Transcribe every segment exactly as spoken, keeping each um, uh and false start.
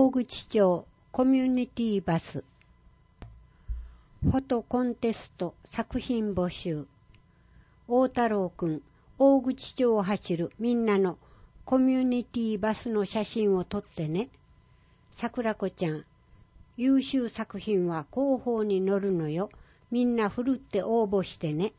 大口町コミュニティバスフォトコンテスト作品募集。大太郎くん、大口町を走るみんなのコミュニティバスの写真を撮ってね。桜子ちゃん、優秀作品は広報に載るのよ。みんなふるって応募してね。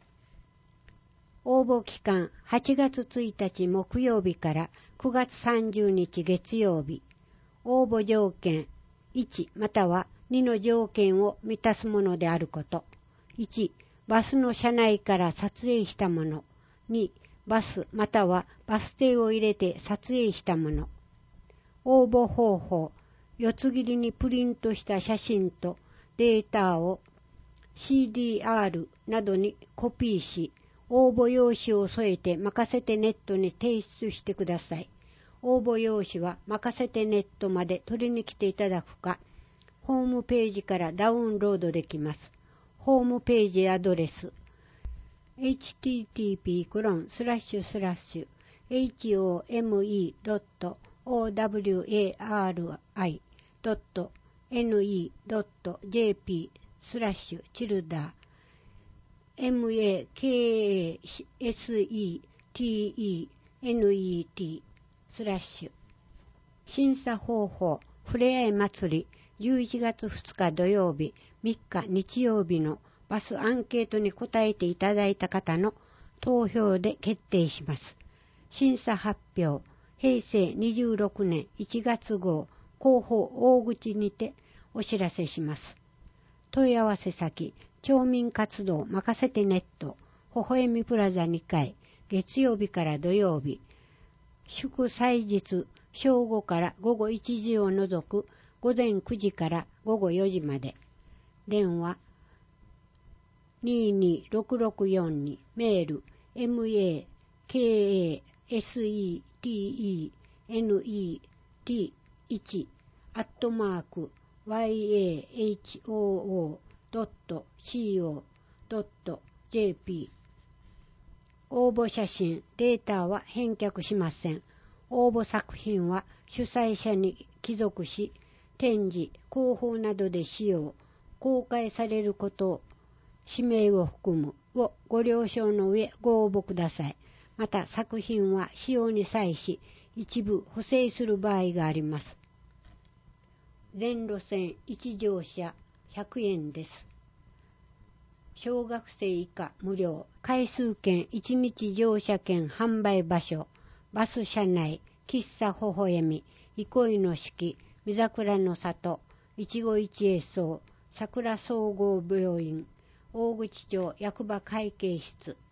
応募期間はちがつついたち木曜日からくがつさんじゅうにち月曜日。応募条件いちまたはにの条件を満たすものであること。いちバスの車内から撮影したもの。にバスまたはバス停を入れて撮影したもの。応募方法、四つ切りにプリントした写真とデータを シーディーアール などにコピーし、応募用紙を添えて任せてネットに提出してください。応募用紙は任せてネットまで取りに来ていただくか、ホームページからダウンロードできます。ホームページアドレス エイチティーティーピーコロンスラッシュスラッシュエイチオーエムイードットオーダブリューエーアールアイドットエヌイードットジェーピースラッシュチルダー エムエーケーエーエスイーティーイーエヌイーティースラッシュ審査方法ふれあい祭りじゅういちがつふつか土曜日みっか日曜日のバスアンケートに答えていただいた方の投票で決定します。審査発表へいせいにじゅうろくねんいちがつごう広報大口にてお知らせします。問い合わせ先町民活動任せてネットほほえみプラザにかい月曜日から土曜日祝祭日正午からごごいちじを除くごぜんくじからごごよじまで。電話にーにーろくろくよんにメール エムエーケーエーエスイーティーイーエヌイーティーいち アットマーク ワイエーエイチオーオードットシーオードットジェーピー。応募写真データは返却しません。応募作品は主催者に帰属し展示広報などで使用公開されることを氏名を含むをご了承の上ご応募ください。また作品は使用に際し一部補正する場合があります。全路線いち乗車ひゃくえんです。小学生以下無料。回数券いちにち乗車券販売場所バス車内喫茶ほほえみ憩いの式見桜の里一期一会荘桜総合病院大口町役場会計室